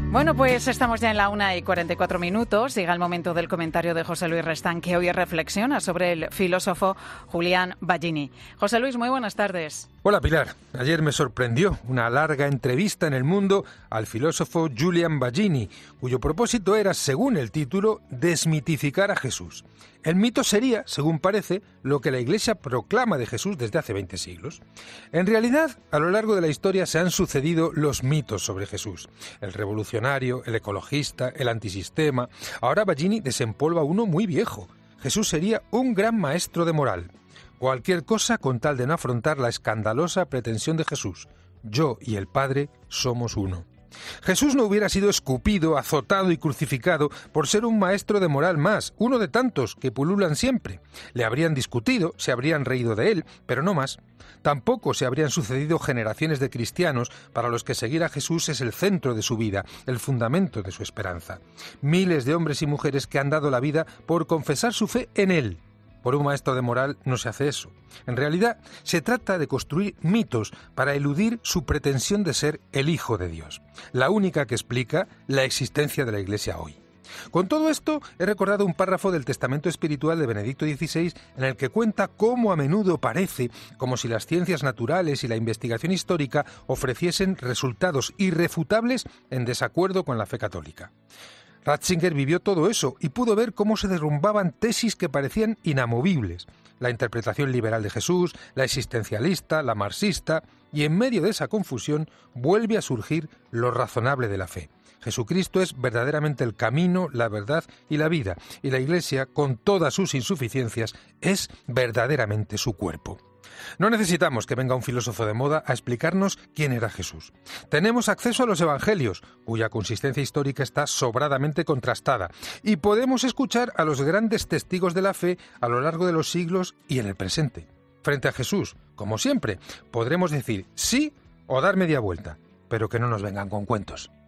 Bueno, pues estamos ya en la 1:44. Llega el momento del comentario de José Luis Restán, que hoy reflexiona sobre el filósofo Julián Baggini. José Luis, muy buenas tardes. Hola Pilar, ayer me sorprendió una larga entrevista en El Mundo al filósofo Julián Baggini, cuyo propósito era, según el título, desmitificar a Jesús. El mito sería, según parece, lo que la Iglesia proclama de Jesús desde hace 20 siglos. En realidad, a lo largo de la historia se han sucedido los mitos sobre Jesús. El revolucionario, el ecologista, el antisistema. Ahora Baggini desempolva uno muy viejo. Jesús sería un gran maestro de moral. Cualquier cosa con tal de no afrontar la escandalosa pretensión de Jesús. Yo y el Padre somos uno. Jesús no hubiera sido escupido, azotado y crucificado por ser un maestro de moral más, uno de tantos que pululan siempre. Le habrían discutido, se habrían reído de él, pero no más. Tampoco se habrían sucedido generaciones de cristianos para los que seguir a Jesús es el centro de su vida, el fundamento de su esperanza. Miles de hombres y mujeres que han dado la vida por confesar su fe en él. Por un maestro de moral no se hace eso. En realidad, se trata de construir mitos para eludir su pretensión de ser el Hijo de Dios, la única que explica la existencia de la Iglesia hoy. Con todo esto, he recordado un párrafo del Testamento Espiritual de Benedicto XVI en el que cuenta cómo a menudo parece como si las ciencias naturales y la investigación histórica ofreciesen resultados irrefutables en desacuerdo con la fe católica. Ratzinger vivió todo eso y pudo ver cómo se derrumbaban tesis que parecían inamovibles. La interpretación liberal de Jesús, la existencialista, la marxista, y en medio de esa confusión vuelve a surgir lo razonable de la fe. Jesucristo es verdaderamente el camino, la verdad y la vida, y la Iglesia, con todas sus insuficiencias, es verdaderamente su cuerpo. No necesitamos que venga un filósofo de moda a explicarnos quién era Jesús. Tenemos acceso a los evangelios, cuya consistencia histórica está sobradamente contrastada, y podemos escuchar a los grandes testigos de la fe a lo largo de los siglos y en el presente. Frente a Jesús, como siempre, podremos decir sí o dar media vuelta, pero que no nos vengan con cuentos.